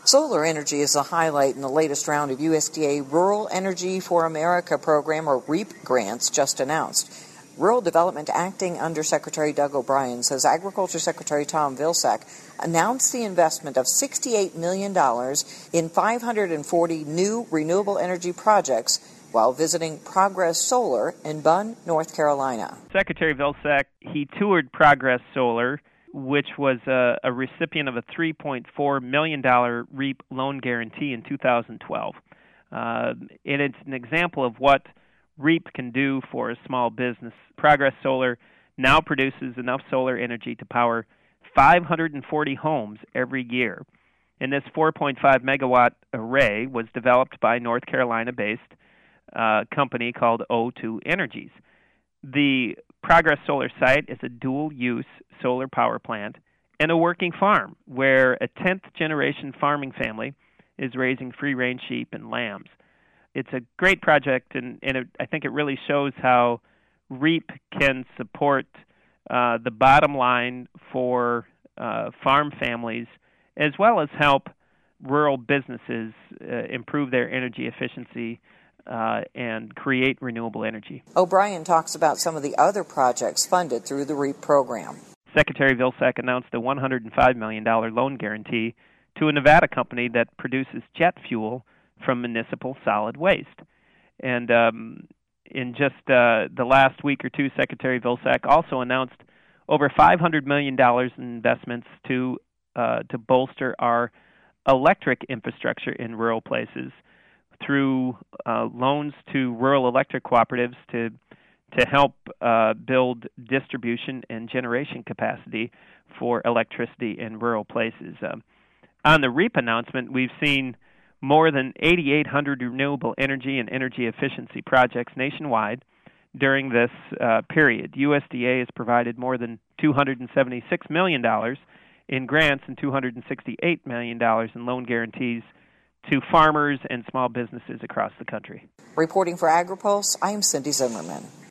Solar energy is a highlight in the latest round of USDA Rural Energy for America program, or REAP, grants just announced. Rural Development Acting Undersecretary Doug O'Brien says Agriculture Secretary Tom Vilsack announced the investment of $68 million in 540 new renewable energy projects while visiting Progress Solar in Bunn, North Carolina. Secretary Vilsack, he toured Progress Solar, which was a recipient of a $3.4 million REAP loan guarantee in 2012. And it's an example of what REAP can do for a small business. Progress Solar now produces enough solar energy to power 540 homes every year. And this 4.5 megawatt array was developed by North Carolina-based company called O2 Energies. The Progress Solar site is a dual-use solar power plant and a working farm where a 10th-generation farming family is raising free-range sheep and lambs. It's a great project, and I think it really shows how REAP can support the bottom line for farm families, as well as help rural businesses improve their energy efficiency and create renewable energy. O'Brien talks about some of the other projects funded through the REAP program. Secretary Vilsack announced a $105 million loan guarantee to a Nevada company that produces jet fuel from municipal solid waste. And in just the last week or two, Secretary Vilsack also announced over $500 million in investments to bolster our electric infrastructure in rural places through loans to rural electric cooperatives to help build distribution and generation capacity for electricity in rural places. On the REAP announcement, we've seen more than 8,800 renewable energy and energy efficiency projects nationwide during this period. USDA has provided more than $276 million in grants and $268 million in loan guarantees to farmers and small businesses across the country. Reporting for AgriPulse, I am Cindy Zimmerman.